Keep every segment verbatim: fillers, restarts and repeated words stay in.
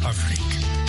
Afrique.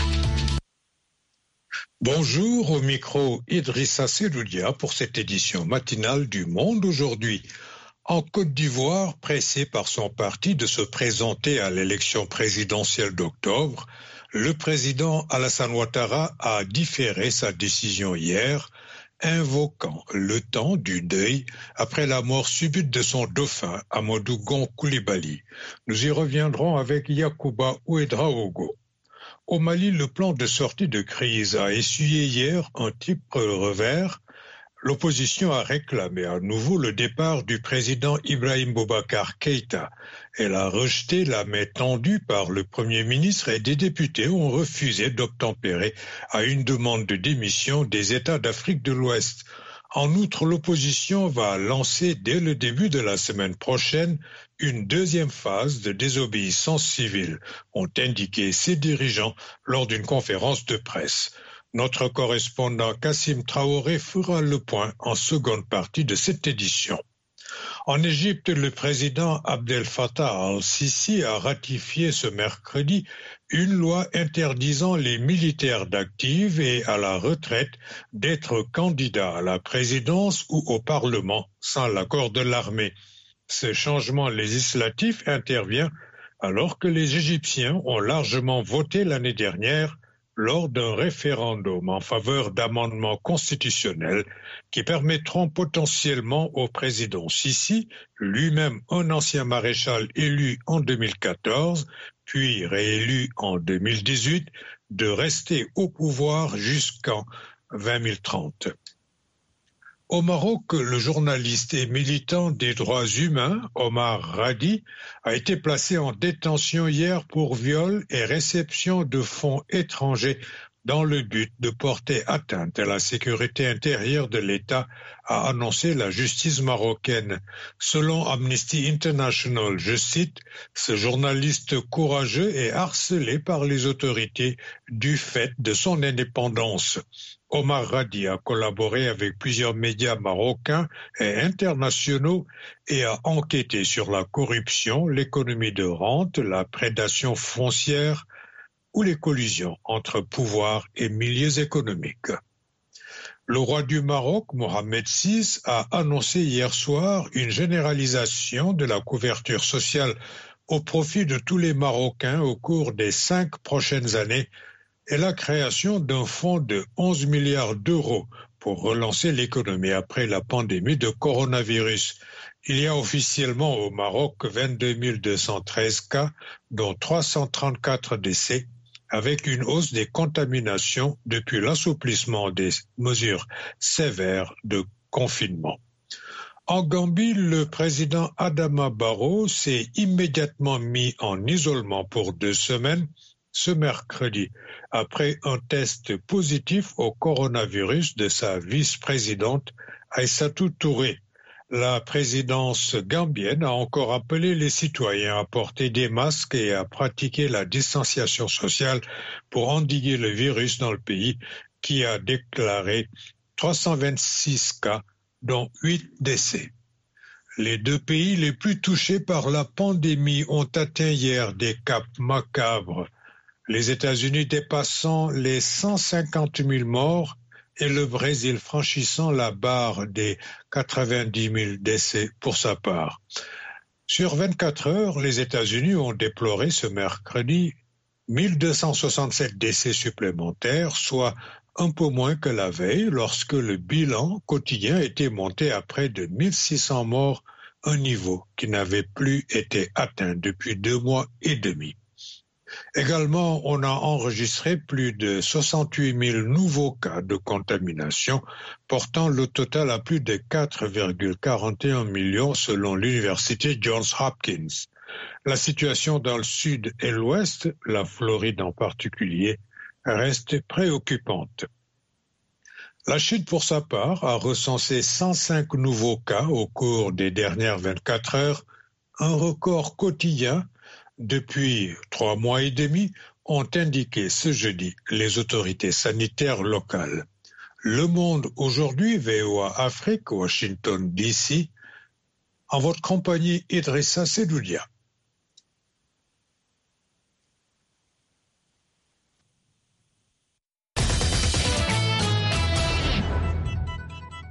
Bonjour, au micro Idrissa Seloudia pour cette édition matinale du Monde aujourd'hui. En Côte d'Ivoire, pressé par son parti de se présenter à l'élection présidentielle d'octobre, le président Alassane Ouattara a différé sa décision hier, invoquant le temps du deuil après la mort subite de son dauphin, Amadou Gon Coulibaly. Nous y reviendrons avec Yacouba Ouedraogo. Au Mali, le plan de sortie de crise a essuyé hier un triple revers. L'opposition a réclamé à nouveau le départ du président Ibrahim Boubacar Keïta. Elle a rejeté la main tendue par le Premier ministre et des députés ont refusé d'obtempérer à une demande de démission des États d'Afrique de l'Ouest. En outre, l'opposition va lancer dès le début de la semaine prochaine une deuxième phase de désobéissance civile, ont indiqué ses dirigeants lors d'une conférence de presse. Notre correspondant Kassim Traoré fera le point en seconde partie de cette édition. En Égypte, le président Abdel Fattah al-Sisi a ratifié ce mercredi une loi interdisant les militaires d'active et à la retraite d'être candidats à la présidence ou au Parlement sans l'accord de l'armée. Ce changement législatif intervient alors que les Égyptiens ont largement voté l'année dernière lors d'un référendum en faveur d'amendements constitutionnels qui permettront potentiellement au président Sisi, lui-même un ancien maréchal élu en deux mille quatorze, puis réélu en deux mille dix-huit, de rester au pouvoir jusqu'en deux mille trente. Au Maroc, le journaliste et militant des droits humains, Omar Radi, a été placé en détention hier pour viol et réception de fonds étrangers dans le but de porter atteinte à la sécurité intérieure de l'État, a annoncé la justice marocaine. Selon Amnesty International, je cite, « Ce journaliste courageux est harcelé par les autorités du fait de son indépendance ». Omar Radi a collaboré avec plusieurs médias marocains et internationaux et a enquêté sur la corruption, l'économie de rente, la prédation foncière ou les collisions entre pouvoir et milieux économiques. Le roi du Maroc, Mohamed six, a annoncé hier soir une généralisation de la couverture sociale au profit de tous les Marocains au cours des cinq prochaines années et la création d'un fonds de onze milliards d'euros pour relancer l'économie après la pandémie de coronavirus. Il y a officiellement au Maroc vingt-deux mille deux cent treize cas, dont trois cent trente-quatre décès, avec une hausse des contaminations depuis l'assouplissement des mesures sévères de confinement. En Gambie, le président Adama Barrow s'est immédiatement mis en isolement pour deux semaines ce mercredi, après un test positif au coronavirus de sa vice-présidente Aïssatou Touré. La présidence gambienne a encore appelé les citoyens à porter des masques et à pratiquer la distanciation sociale pour endiguer le virus dans le pays, qui a déclaré trois cent vingt-six cas, dont huit décès. Les deux pays les plus touchés par la pandémie ont atteint hier des caps macabres. Les États-Unis dépassant les cent cinquante mille morts et le Brésil franchissant la barre des quatre-vingt-dix mille décès pour sa part. Sur vingt-quatre heures, les États-Unis ont déploré ce mercredi mille deux cent soixante-sept décès supplémentaires, soit un peu moins que la veille lorsque le bilan quotidien était monté à près de mille six cents morts, un niveau qui n'avait plus été atteint depuis deux mois et demi. Également, on a enregistré plus de soixante-huit mille nouveaux cas de contamination, portant le total à plus de quatre virgule quarante et un millions selon l'université Johns Hopkins. La situation dans le sud et l'ouest, la Floride en particulier, reste préoccupante. La Chine, pour sa part, a recensé cent cinq nouveaux cas au cours des dernières vingt-quatre heures, un record quotidien depuis trois mois et demi, ont indiqué ce jeudi les autorités sanitaires locales. Le Monde aujourd'hui, V O A Afrique, Washington D C, en votre compagnie Idrissa Seloudia.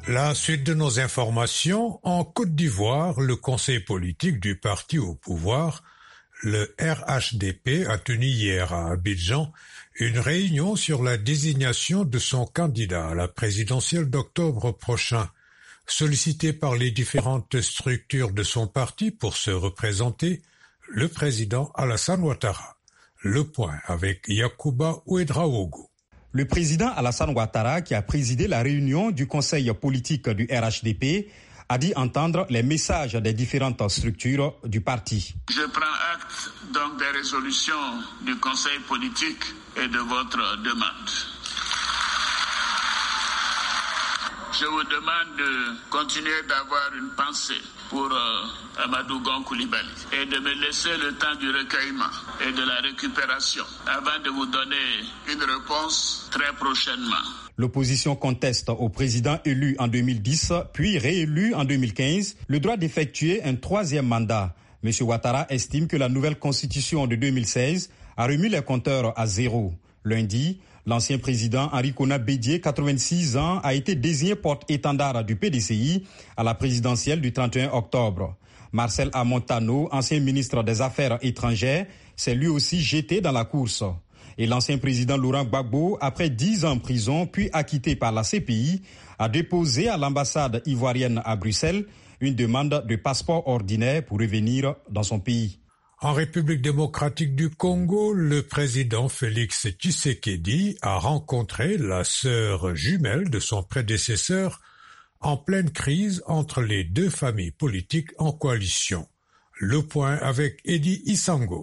La suite de nos informations, en Côte d'Ivoire, le conseil politique du parti au pouvoir, le R H D P, a tenu hier à Abidjan une réunion sur la désignation de son candidat à la présidentielle d'octobre prochain. Sollicité par les différentes structures de son parti pour se représenter, le président Alassane Ouattara. Le point avec Yacouba Ouedraogo. Le président Alassane Ouattara, qui a présidé la réunion du conseil politique du R H D P, a dit entendre les messages des différentes structures du parti. Je prends acte donc des résolutions du conseil politique et de votre demande. Je vous demande de continuer d'avoir une pensée pour euh, Amadou Gon Coulibaly et de me laisser le temps du recueillement et de la récupération avant de vous donner une réponse très prochainement. L'opposition conteste au président élu en deux mille dix, puis réélu en deux mille quinze, le droit d'effectuer un troisième mandat. M. Ouattara estime que la nouvelle constitution de deux mille seize a remis les compteurs à zéro. Lundi, l'ancien président Henri Konan Bédié, quatre-vingt-six ans, a été désigné porte-étendard du P D C I à la présidentielle du trente et un octobre. Marcel Amontano, ancien ministre des Affaires étrangères, s'est lui aussi jeté dans la course. Et l'ancien président Laurent Gbagbo, après dix ans en prison, puis acquitté par la C P I, a déposé à l'ambassade ivoirienne à Bruxelles une demande de passeport ordinaire pour revenir dans son pays. En République démocratique du Congo, le président Félix Tshisekedi a rencontré la sœur jumelle de son prédécesseur en pleine crise entre les deux familles politiques en coalition. Le point avec Eddie Isango.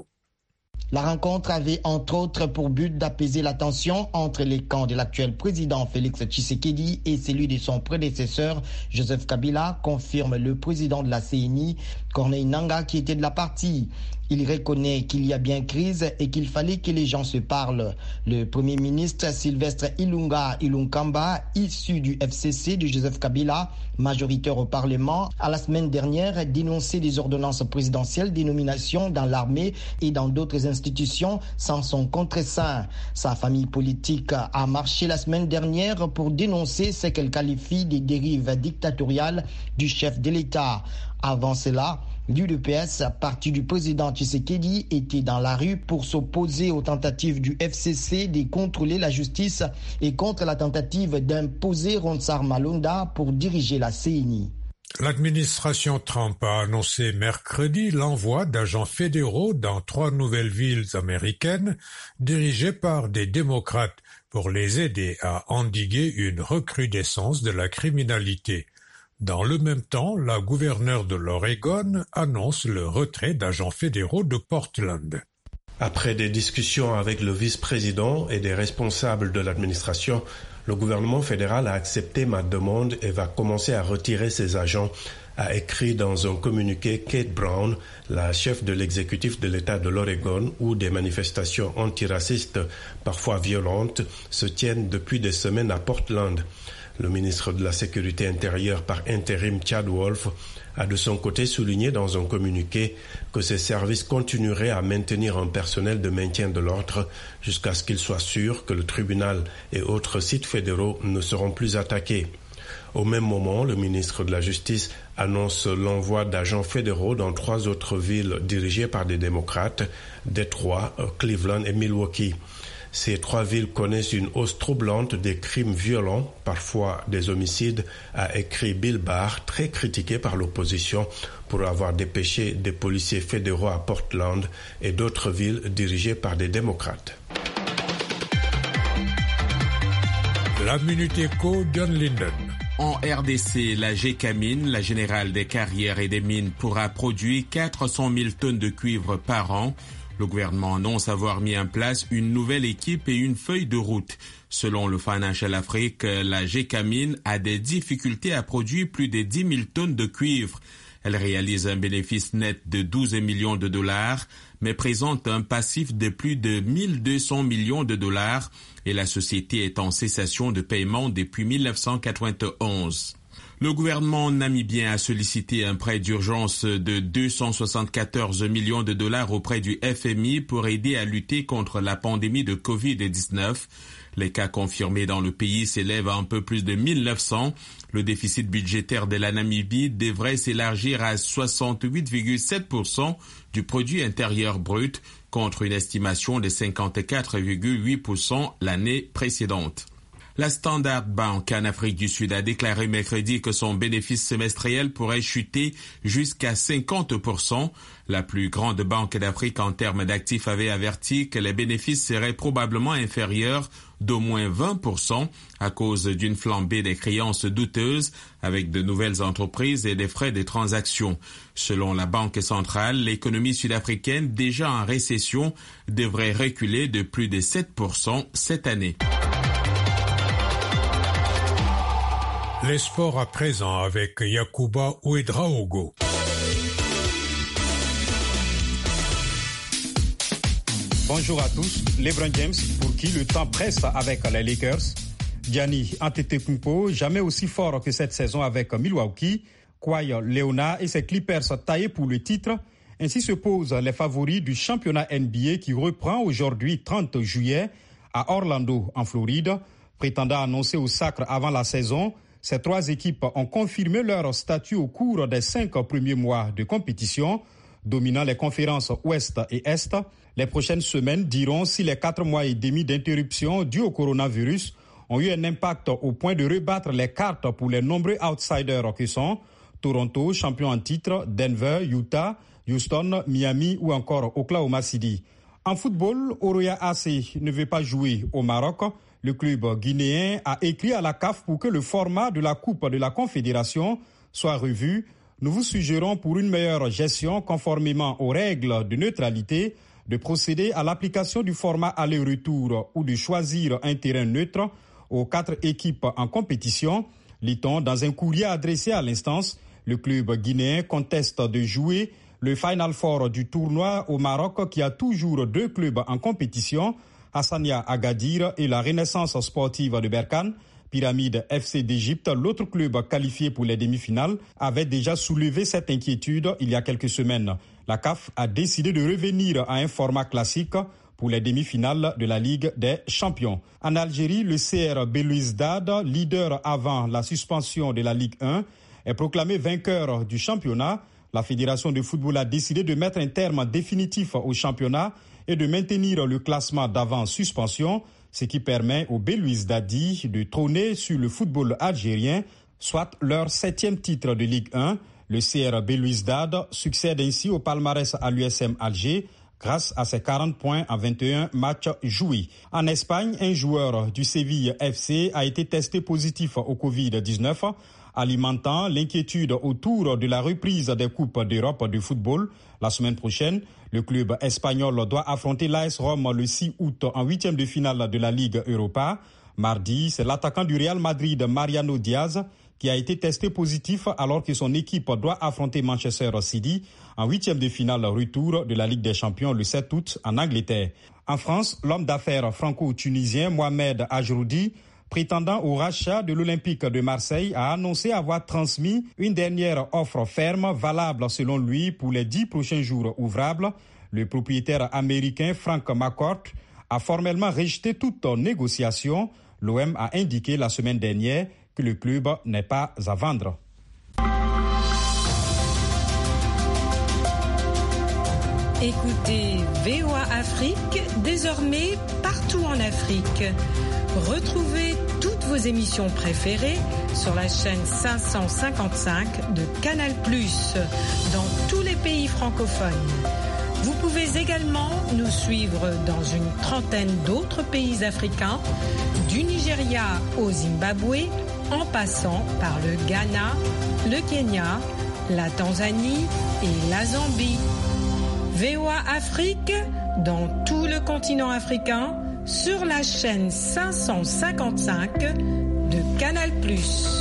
La rencontre avait entre autres pour but d'apaiser la tension entre les camps de l'actuel président Félix Tshisekedi et celui de son prédécesseur Joseph Kabila, confirme le président de la C N I, Corneille Nangaa, qui était de la partie. Il reconnaît qu'il y a bien crise et qu'il fallait que les gens se parlent. Le Premier ministre Sylvestre Ilunga Ilunkamba, issu du F C C de Joseph Kabila, majoritaire au Parlement, a la semaine dernière dénoncé des ordonnances présidentielles des nominations dans l'armée et dans d'autres institutions sans son contre-seing. Sa famille politique a marché la semaine dernière pour dénoncer ce qu'elle qualifie des dérives dictatoriales du chef de l'État. Avant cela, l'U D P S, parti du président Tshisekedi, était dans la rue pour s'opposer aux tentatives du F C C de contrôler la justice et contre la tentative d'imposer Ronsard Malonda pour diriger la C N I. L'administration Trump a annoncé mercredi l'envoi d'agents fédéraux dans trois nouvelles villes américaines dirigées par des démocrates pour les aider à endiguer une recrudescence de la criminalité. Dans le même temps, la gouverneure de l'Oregon annonce le retrait d'agents fédéraux de Portland. Après des discussions avec le vice-président et des responsables de l'administration, le gouvernement fédéral a accepté ma demande et va commencer à retirer ses agents, a écrit dans un communiqué Kate Brown, la chef de l'exécutif de l'État de l'Oregon, où des manifestations antiracistes, parfois violentes, se tiennent depuis des semaines à Portland. Le ministre de la Sécurité intérieure par intérim Chad Wolf a de son côté souligné dans un communiqué que ses services continueraient à maintenir un personnel de maintien de l'ordre jusqu'à ce qu'il soit sûr que le tribunal et autres sites fédéraux ne seront plus attaqués. Au même moment, le ministre de la Justice annonce l'envoi d'agents fédéraux dans trois autres villes dirigées par des démocrates, Détroit, Cleveland et Milwaukee. Ces trois villes connaissent une hausse troublante des crimes violents, parfois des homicides, a écrit Bill Barr, très critiqué par l'opposition pour avoir dépêché des policiers fédéraux à Portland et d'autres villes dirigées par des démocrates. La Minute Éco, John Linden. En R D C, la Gécamine, la Générale des carrières et des mines, pourra produire quatre cent mille tonnes de cuivre par an. Le gouvernement annonce avoir mis en place une nouvelle équipe et une feuille de route. Selon le Financial Afrique, la Gécamine a des difficultés à produire plus de dix mille tonnes de cuivre. Elle réalise un bénéfice net de douze millions de dollars, mais présente un passif de plus de mille deux cents millions de dollars et la société est en cessation de paiement depuis mille neuf cent quatre-vingt-onze. Le gouvernement namibien a sollicité un prêt d'urgence de deux cent soixante-quatorze millions de dollars auprès du F M I pour aider à lutter contre la pandémie de covid dix-neuf. Les cas confirmés dans le pays s'élèvent à un peu plus de mille neuf cents. Le déficit budgétaire de la Namibie devrait s'élargir à soixante-huit virgule sept pour cent du produit intérieur brut contre une estimation de cinquante-quatre virgule huit pour cent l'année précédente. La Standard Bank en Afrique du Sud a déclaré mercredi que son bénéfice semestriel pourrait chuter jusqu'à cinquante pour cent. La plus grande banque d'Afrique en termes d'actifs avait averti que les bénéfices seraient probablement inférieurs d'au moins vingt pour cent à cause d'une flambée des créances douteuses avec de nouvelles entreprises et des frais de transaction. Selon la Banque centrale, l'économie sud-africaine, déjà en récession, devrait reculer de plus de sept pour cent cette année. Les sports à présent avec Yacouba Ouedraogo. Bonjour à tous. LeBron James, pour qui le temps presse avec les Lakers. Gianni Antetokounmpo, jamais aussi fort que cette saison avec Milwaukee. Kawhi Leonard et ses Clippers taillés pour le titre. Ainsi se posent les favoris du championnat N B A qui reprend aujourd'hui trente juillet à Orlando, en Floride. Prétendant annoncer au sacre avant la saison, ces trois équipes ont confirmé leur statut au cours des cinq premiers mois de compétition, dominant les conférences Ouest et Est. Les prochaines semaines diront si les quatre mois et demi d'interruption dus au coronavirus ont eu un impact au point de rebattre les cartes pour les nombreux outsiders que sont Toronto, champion en titre, Denver, Utah, Houston, Miami ou encore Oklahoma City. En football, Oroya A C ne veut pas jouer au Maroc. Le club guinéen a écrit à la C A F pour que le format de la Coupe de la Confédération soit revu. Nous vous suggérons pour une meilleure gestion conformément aux règles de neutralité de procéder à l'application du format aller-retour ou de choisir un terrain neutre aux quatre équipes en compétition. Lit-on dans un courrier adressé à l'instance, le club guinéen conteste de jouer le Final Four du tournoi au Maroc qui a toujours deux clubs en compétition, Hassania Agadir et la Renaissance sportive de Berkane. Pyramide F C d'Égypte, l'autre club qualifié pour les demi-finales, avait déjà soulevé cette inquiétude il y a quelques semaines. La C A F a décidé de revenir à un format classique pour les demi-finales de la Ligue des Champions. En Algérie, le C R Belouizdad, leader avant la suspension de la Ligue un, est proclamé vainqueur du championnat. La Fédération de football a décidé de mettre un terme définitif au championnat et de maintenir le classement d'avant suspension, ce qui permet aux Belouizdadi de trôner sur le football algérien, soit leur septième titre de Ligue un. Le C R Belouizdad succède ainsi au palmarès à l'U S M Alger grâce à ses quarante points en vingt et un matchs joués. En Espagne, un joueur du Séville F C a été testé positif au covid dix-neuf, alimentant l'inquiétude autour de la reprise des Coupes d'Europe de football. La semaine prochaine, le club espagnol doit affronter l'A S Rome le six août en huitième de finale de la Ligue Europa. Mardi, c'est l'attaquant du Real Madrid, Mariano Diaz, qui a été testé positif alors que son équipe doit affronter Manchester City en huitième de finale retour de la Ligue des Champions le sept août en Angleterre. En France, l'homme d'affaires franco-tunisien Mohamed Ajroudi, prétendant au rachat de l'Olympique de Marseille, a annoncé avoir transmis une dernière offre ferme valable selon lui pour les dix prochains jours ouvrables. Le propriétaire américain Frank McCourt a formellement rejeté toute négociation. L'O M a indiqué la semaine dernière que le club n'est pas à vendre. Écoutez V O A Afrique, désormais partout en Afrique. Retrouvez toutes vos émissions préférées sur la chaîne cinq cent cinquante-cinq de Canal plus, dans tous les pays francophones. Vous pouvez également nous suivre dans une trentaine d'autres pays africains, du Nigeria au Zimbabwe, en passant par le Ghana, le Kenya, la Tanzanie et la Zambie. V O A Afrique, dans tout le continent africain, sur la chaîne cinq cent cinquante-cinq de Canal plus.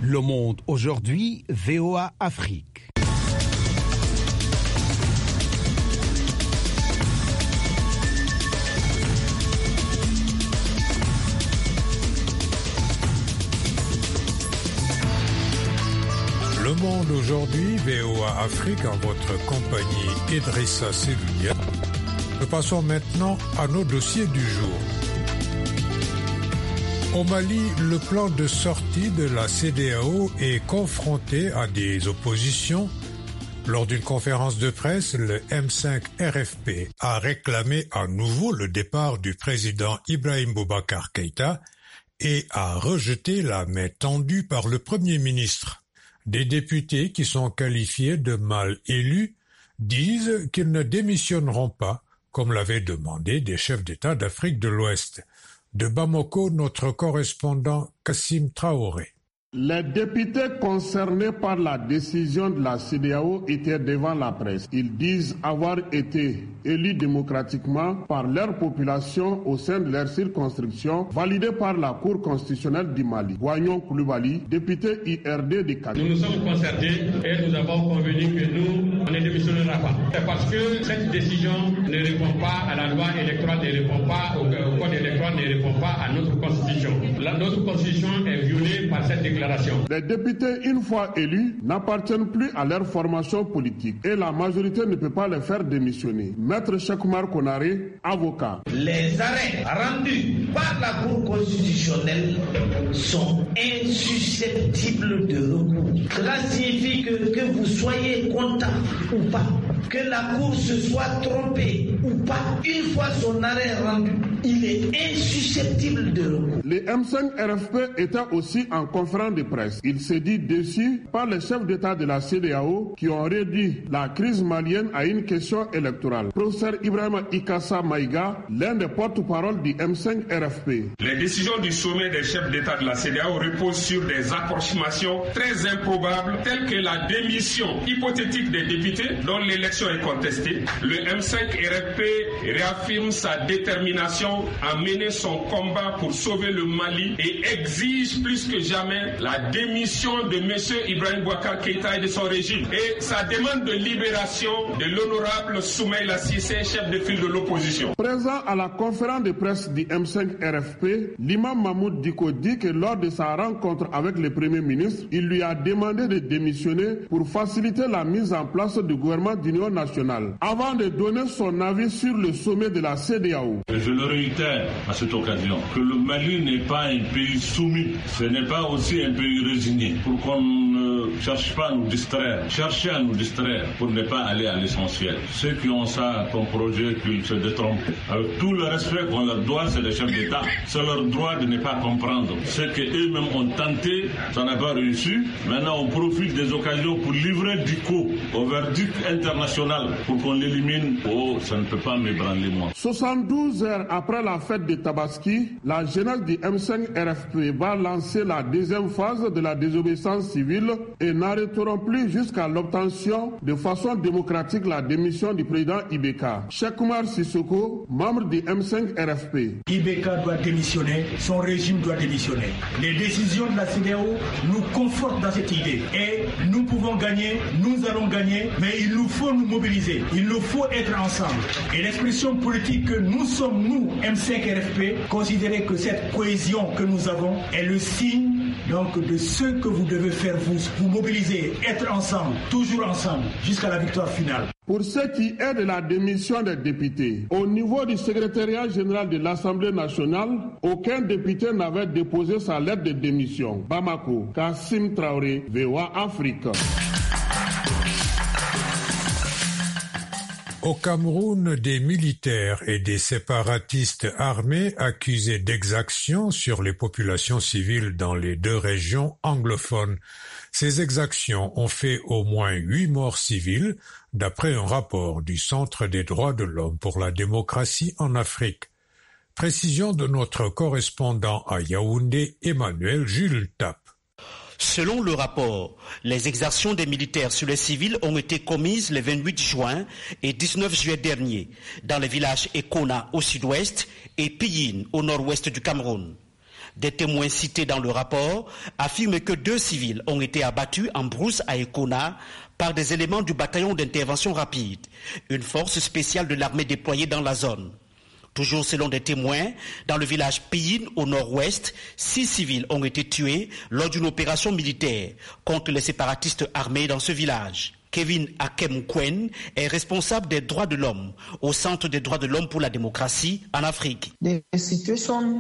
Le Monde aujourd'hui, V O A Afrique. Le Monde aujourd'hui, V O A Afrique, en votre compagnie Idrissa Seloudia. Nous passons maintenant à nos dossiers du jour. Au Mali, le plan de sortie de la C E D E A O est confronté à des oppositions. Lors d'une conférence de presse, le M cinq R F P a réclamé à nouveau le départ du président Ibrahim Boubacar Keïta et a rejeté la main tendue par le Premier ministre. Des députés qui sont qualifiés de mal élus disent qu'ils ne démissionneront pas, comme l'avaient demandé des chefs d'État d'Afrique de l'Ouest. De Bamako, notre correspondant Kassim Traoré. Les députés concernés par la décision de la C E D E A O étaient devant la presse. Ils disent avoir été élus démocratiquement par leur population au sein de leur circonscription, validée par la Cour constitutionnelle du Mali. Guagnon Koulibaly, député I R D de Kati. Nous nous sommes concertés et nous avons convenu que nous, on ne démissionnera pas. C'est parce que cette décision ne répond pas à la loi électorale, ne répond pas au, au code électoral, ne répond pas à notre constitution. La, notre constitution est violée par cette déclaration. Les députés, une fois élus, n'appartiennent plus à leur formation politique et la majorité ne peut pas les faire démissionner. Maître Cheikhoumar Konaré, avocat. Les arrêts rendus par la Cour constitutionnelle sont insusceptibles de recours. Cela signifie que, que vous soyez content ou pas, que la Cour se soit trompée ou pas, une fois son arrêt rendu, il est insusceptible de recours. Le M cinq R F P était aussi en conférence de presse. Il s'est dit déçu par les chefs d'État de la C E D E A O qui ont réduit la crise malienne à une question électorale. Professeur Ibrahima Ikassa Maïga, l'un des porte-parole du M cinq R F P. Les décisions du sommet des chefs d'État de la C E D E A O reposent sur des approximations très improbables telles que la démission hypothétique des députés dont l'élection est contestée. Le M cinq R F P réaffirme sa détermination à mener son combat pour sauver le Mali et exige plus que jamais la démission de M. Ibrahim Boubacar Keïta et de son régime et sa demande de libération de l'honorable Soumaïla Cissé, chef de file de l'opposition. Présent à la conférence de presse du M cinq R F P, l'imam Mahmoud Diko dit que lors de sa rencontre avec le Premier ministre, il lui a demandé de démissionner pour faciliter la mise en place du gouvernement d'union nationale, avant de donner son avis sur le sommet de la C E D E A O. Je le réitère à cette occasion, que le Mali n'est pas un pays soumis, ce n'est pas aussi un pays résigné, pour qu'on ne cherche pas à nous distraire, chercher à nous distraire pour ne pas aller à l'essentiel. Ceux qui ont ça comme projet, qu'ils se détrompent. Avec tout le respect qu'on leur doit, c'est les chefs d'État. C'est leur droit de ne pas comprendre. Ce qu'eux-mêmes ont tenté, ça n'a pas réussi. Maintenant, on profite des occasions pour livrer du coup au verdict international pour qu'on l'élimine. Oh, ça ne peut pas m'ébranler, moi. soixante-douze heures après la fête de Tabaski, la jeunesse du M cinq R F P va lancer la deuxième phase de la désobéissance civile et n'arrêteront plus jusqu'à l'obtention de façon démocratique la démission du président Ibeka. Cheikhoumar Sissoko, membre du M cinq R F P. Ibeka doit démissionner, son régime doit démissionner. Les décisions de la C E D E A O nous confortent dans cette idée et nous pouvons gagner, nous allons gagner, mais il nous faut nous mobiliser, il nous faut être ensemble. Et l'expression politique que nous sommes, nous, M cinq R F P, considérez que cette cohésion que nous avons est le signe donc de ce que vous devez faire vous, vous mobiliser, être ensemble, toujours ensemble, jusqu'à la victoire finale. Pour ce qui est de la démission des députés, au niveau du secrétariat général de l'Assemblée nationale, aucun député n'avait déposé sa lettre de démission. Bamako, Kassim Traoré, V O A Afrique. Au Cameroun, des militaires et des séparatistes armés accusés d'exactions sur les populations civiles dans les deux régions anglophones. Ces exactions ont fait au moins huit morts civiles, d'après un rapport du Centre des droits de l'homme pour la démocratie en Afrique. Précision de notre correspondant à Yaoundé, Emmanuel Jules Tap. Selon le rapport, les exactions des militaires sur les civils ont été commises le vingt-huit juin et dix-neuf juillet dernier dans les villages Ekona au sud-ouest et Piyin au nord-ouest du Cameroun. Des témoins cités dans le rapport affirment que deux civils ont été abattus en brousse à Ekona par des éléments du bataillon d'intervention rapide, une force spéciale de l'armée déployée dans la zone. Toujours selon des témoins, dans le village Piyin au nord-ouest, six civils ont été tués lors d'une opération militaire contre les séparatistes armés dans ce village. Kevin Akemkwen est responsable des droits de l'homme au Centre des droits de l'homme pour la démocratie en Afrique. La situation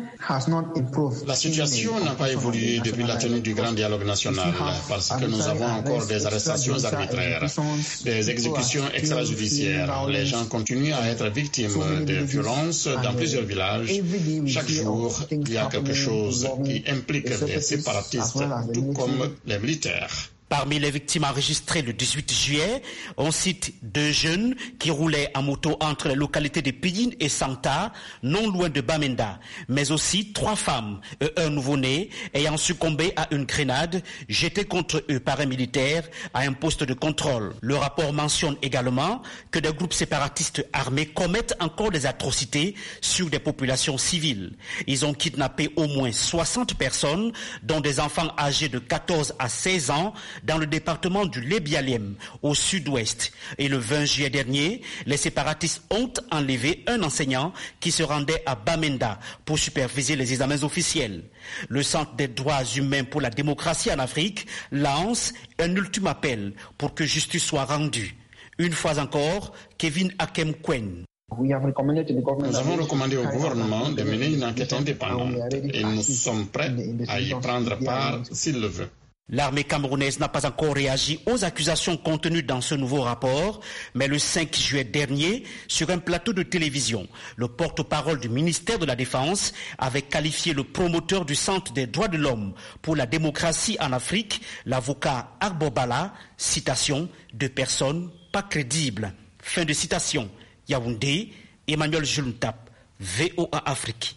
n'a pas évolué depuis la tenue du grand dialogue national parce que nous avons encore des arrestations arbitraires, des exécutions extrajudiciaires. Les gens continuent à être victimes de violences dans plusieurs villages. Chaque jour, il y a quelque chose qui implique des séparatistes, tout comme les militaires. Parmi les victimes enregistrées le dix-huit juillet, on cite deux jeunes qui roulaient en moto entre les localités de Piyin et Santa, non loin de Bamenda, mais aussi trois femmes et un nouveau-né ayant succombé à une grenade jetée contre eux par un militaire à un poste de contrôle. Le rapport mentionne également que des groupes séparatistes armés commettent encore des atrocités sur des populations civiles. Ils ont kidnappé au moins soixante personnes, dont des enfants âgés de quatorze à seize ans, dans le département du Lébialem, au sud-ouest. Et le vingt juillet dernier, les séparatistes ont enlevé un enseignant qui se rendait à Bamenda pour superviser les examens officiels. Le Centre des droits humains pour la démocratie en Afrique lance un ultime appel pour que justice soit rendue. Une fois encore, Kevin Akemkwen. Nous avons recommandé au gouvernement de mener une enquête indépendante et nous sommes prêts à y prendre part s'il le veut. L'armée camerounaise n'a pas encore réagi aux accusations contenues dans ce nouveau rapport, mais le cinq juillet dernier, sur un plateau de télévision, le porte-parole du ministère de la Défense avait qualifié le promoteur du Centre des droits de l'homme pour la démocratie en Afrique, l'avocat Arbobala, citation, de personnes pas crédibles. Fin de citation. Yaoundé, Emmanuel Juntap, V O A Afrique.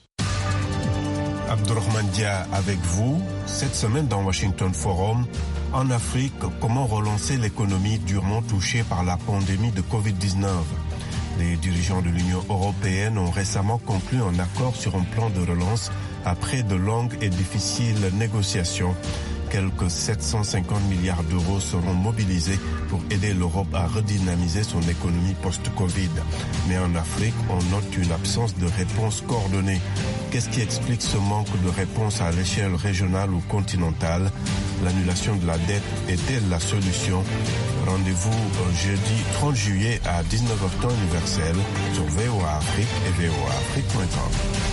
Abdourahmane Dia avec vous, cette semaine dans Washington Forum, en Afrique, comment relancer l'économie durement touchée par la pandémie de covid dix-neuf. Les dirigeants de l'Union européenne ont récemment conclu un accord sur un plan de relance après de longues et difficiles négociations. Quelques sept cent cinquante milliards d'euros seront mobilisés pour aider l'Europe à redynamiser son économie post-Covid. Mais en Afrique, on note une absence de réponse coordonnée. Qu'est-ce qui explique ce manque de réponse à l'échelle régionale ou continentale? L'annulation de la dette est-elle la solution? Rendez-vous jeudi trente juillet à dix-neuf heures temps universel sur V O A Afrique et V O A Afrique point com.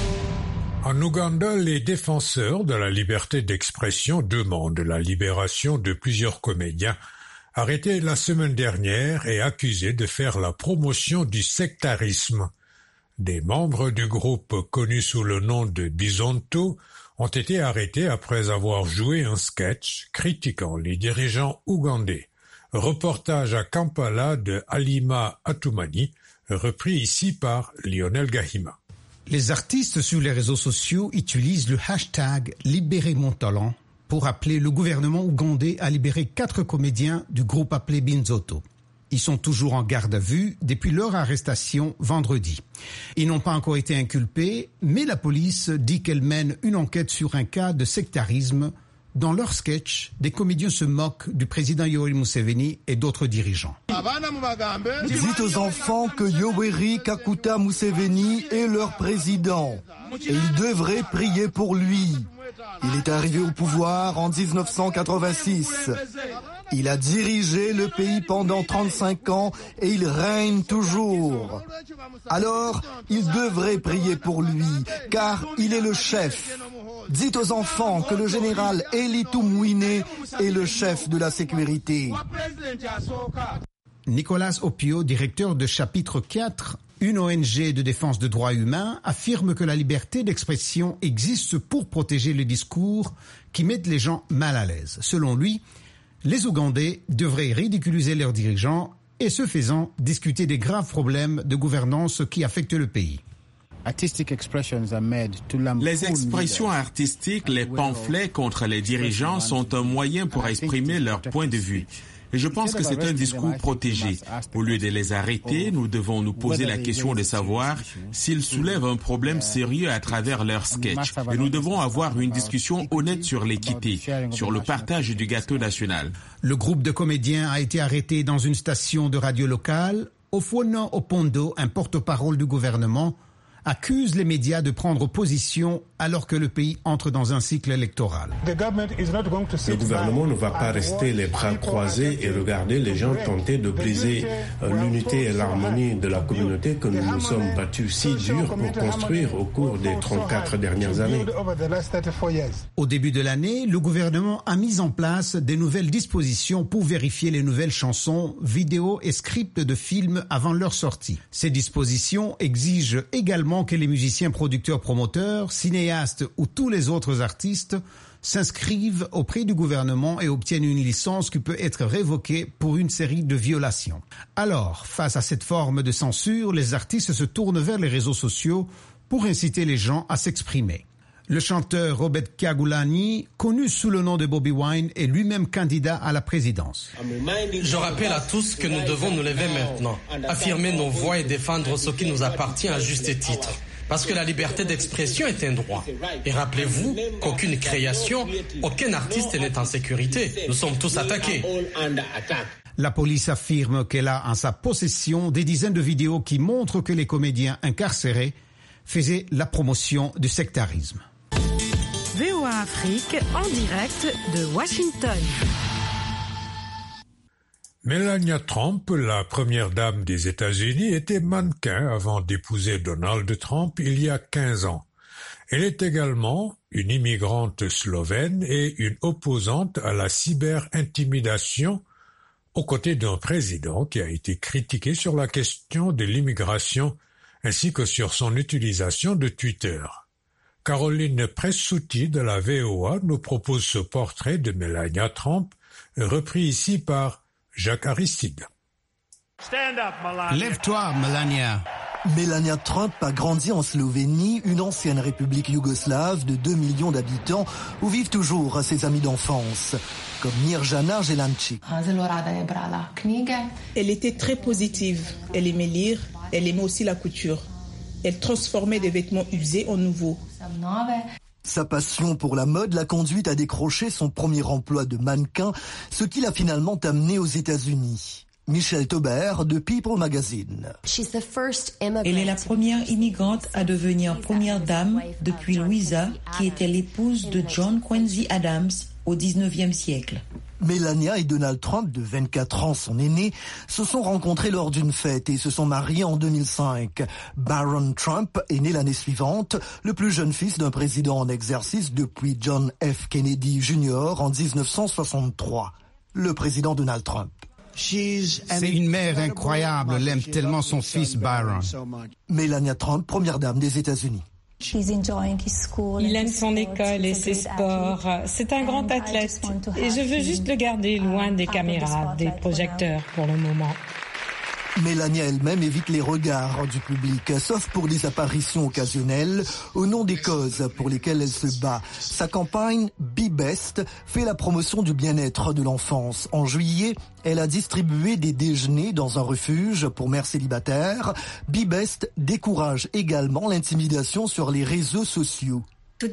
En Ouganda, les défenseurs de la liberté d'expression demandent la libération de plusieurs comédiens arrêtés la semaine dernière et accusés de faire la promotion du sectarisme. Des membres du groupe connu sous le nom de Bizonto ont été arrêtés après avoir joué un sketch critiquant les dirigeants ougandais. Reportage à Kampala de Halima Atoumani, repris ici par Lionel Gahima. Les artistes sur les réseaux sociaux utilisent le hashtag « Libérez mon talent » pour appeler le gouvernement ougandais à libérer quatre comédiens du groupe appelé Binzoto. Ils sont toujours en garde à vue depuis leur arrestation vendredi. Ils n'ont pas encore été inculpés, mais la police dit qu'elle mène une enquête sur un cas de sectarisme. Dans leur sketch, des comédiens se moquent du président Yoweri Museveni et d'autres dirigeants. Dites aux enfants que Yoweri Kaguta Museveni est leur président et ils devraient prier pour lui. Il est arrivé au pouvoir en dix-neuf cent quatre-vingt-six. Il a dirigé le pays pendant trente-cinq ans et il règne toujours. Alors, ils devraient prier pour lui, car il est le chef. Dites aux enfants que le général Eli Tumwine est le chef de la sécurité. Nicolas Opio, directeur de chapitre quatre, une O N G de défense des droits humains, affirme que la liberté d'expression existe pour protéger le discours qui mettent les gens mal à l'aise. Selon lui, les Ougandais devraient ridiculiser leurs dirigeants et, ce faisant, discuter des graves problèmes de gouvernance qui affectent le pays. Les expressions artistiques, les pamphlets contre les dirigeants sont un moyen pour exprimer leur point de vue. Et je pense que c'est un discours protégé. Au lieu de les arrêter, nous devons nous poser la question de savoir s'ils soulèvent un problème sérieux à travers leurs sketchs. Et nous devons avoir une discussion honnête sur l'équité, sur le partage du gâteau national. Le groupe de comédiens a été arrêté dans une station de radio locale. Ofono Opondo, un porte-parole du gouvernement, accuse les médias de prendre position alors que le pays entre dans un cycle électoral. Le gouvernement ne va pas rester les bras croisés et regarder les gens tenter de briser l'unité et l'harmonie de la communauté que nous nous sommes battus si dur pour construire au cours des trente-quatre dernières années. Au début de l'année, le gouvernement a mis en place des nouvelles dispositions pour vérifier les nouvelles chansons, vidéos et scripts de films avant leur sortie. Ces dispositions exigent également que les musiciens, producteurs, promoteurs, cinéastes ou tous les autres artistes s'inscrivent auprès du gouvernement et obtiennent une licence qui peut être révoquée pour une série de violations. Alors, face à cette forme de censure, les artistes se tournent vers les réseaux sociaux pour inciter les gens à s'exprimer. Le chanteur Robert Kyagulanyi, connu sous le nom de Bobby Wine, est lui-même candidat à la présidence. Je rappelle à tous que nous devons nous lever maintenant, affirmer nos voix et défendre ce qui nous appartient à juste titre. Parce que la liberté d'expression est un droit. Et rappelez-vous qu'aucune création, aucun artiste n'est en sécurité. Nous sommes tous attaqués. La police affirme qu'elle a en sa possession des dizaines de vidéos qui montrent que les comédiens incarcérés faisaient la promotion du sectarisme. V O A Afrique en direct de Washington. Melania Trump, la première dame des États-Unis, était mannequin avant d'épouser Donald Trump il y a quinze ans. Elle est également une immigrante slovène et une opposante à la cyber-intimidation aux côtés d'un président qui a été critiqué sur la question de l'immigration ainsi que sur son utilisation de Twitter. Caroline Pressouti de la V O A nous propose ce portrait de Melania Trump, repris ici par Jacques Aristide. Lève-toi, Melania. Melania Trump a grandi en Slovénie, une ancienne république yougoslave de deux millions d'habitants où vivent toujours ses amis d'enfance, comme Mirjana Jelančić. Elle était très positive. Elle aimait lire, elle aimait aussi la couture. Elle transformait des vêtements usés en nouveaux. Sa passion pour la mode l'a conduite à décrocher son premier emploi de mannequin, ce qui l'a finalement amenée aux États-Unis. Michelle Taubert de People Magazine. Elle est la première immigrante à devenir première dame depuis Louisa, qui était l'épouse de John Quincy Adams au dix-neuvième siècle. Melania et Donald Trump, de vingt-quatre ans, son aîné, se sont rencontrés lors d'une fête et se sont mariés en deux mille cinq. Barron Trump est né l'année suivante, le plus jeune fils d'un président en exercice depuis John F. Kennedy Junior en dix-neuf cent soixante-trois. Le président Donald Trump. C'est une mère incroyable, elle aime tellement son fils Barron. Melania Trump, première dame des États-Unis. Il aime son école et ses sports. C'est un grand athlète. Et je veux juste le garder loin des caméras, des projecteurs pour le moment. Melania elle-même évite les regards du public, sauf pour des apparitions occasionnelles au nom des causes pour lesquelles elle se bat. Sa campagne Be Best fait la promotion du bien-être de l'enfance. En juillet, elle a distribué des déjeuners dans un refuge pour mères célibataires. Be Best décourage également l'intimidation sur les réseaux sociaux. La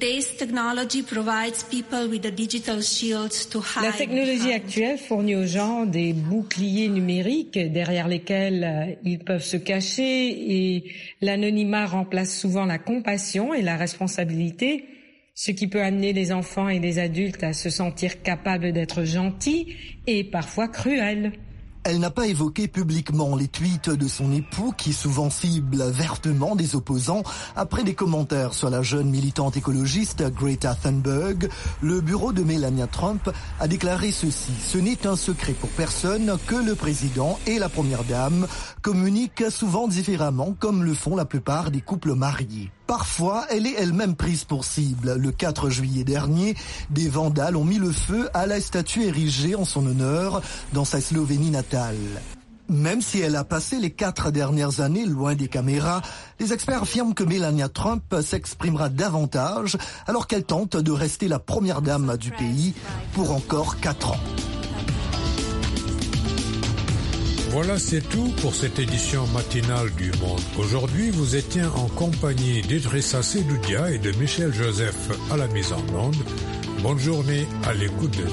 technologie actuelle fournit aux gens des boucliers numériques derrière lesquels ils peuvent se cacher et l'anonymat remplace souvent la compassion et la responsabilité, ce qui peut amener les enfants et les adultes à se sentir capables d'être gentils et parfois cruels. Elle n'a pas évoqué publiquement les tweets de son époux qui souvent cible vertement des opposants. Après des commentaires sur la jeune militante écologiste Greta Thunberg, le bureau de Melania Trump a déclaré ceci. Ce n'est un secret pour personne que le président et la première dame communiquent souvent différemment comme le font la plupart des couples mariés. Parfois, elle est elle-même prise pour cible. Le quatre juillet dernier, des vandales ont mis le feu à la statue érigée en son honneur dans sa Slovénie natale. Même si elle a passé les quatre dernières années loin des caméras, les experts affirment que Melania Trump s'exprimera davantage alors qu'elle tente de rester la première dame du pays pour encore quatre ans. Voilà, c'est tout pour cette édition matinale du Monde. Aujourd'hui, vous étiez en compagnie d'Idrissa Sedoudia et de Michel Joseph à la mise en onde. Bonne journée à l'écoute de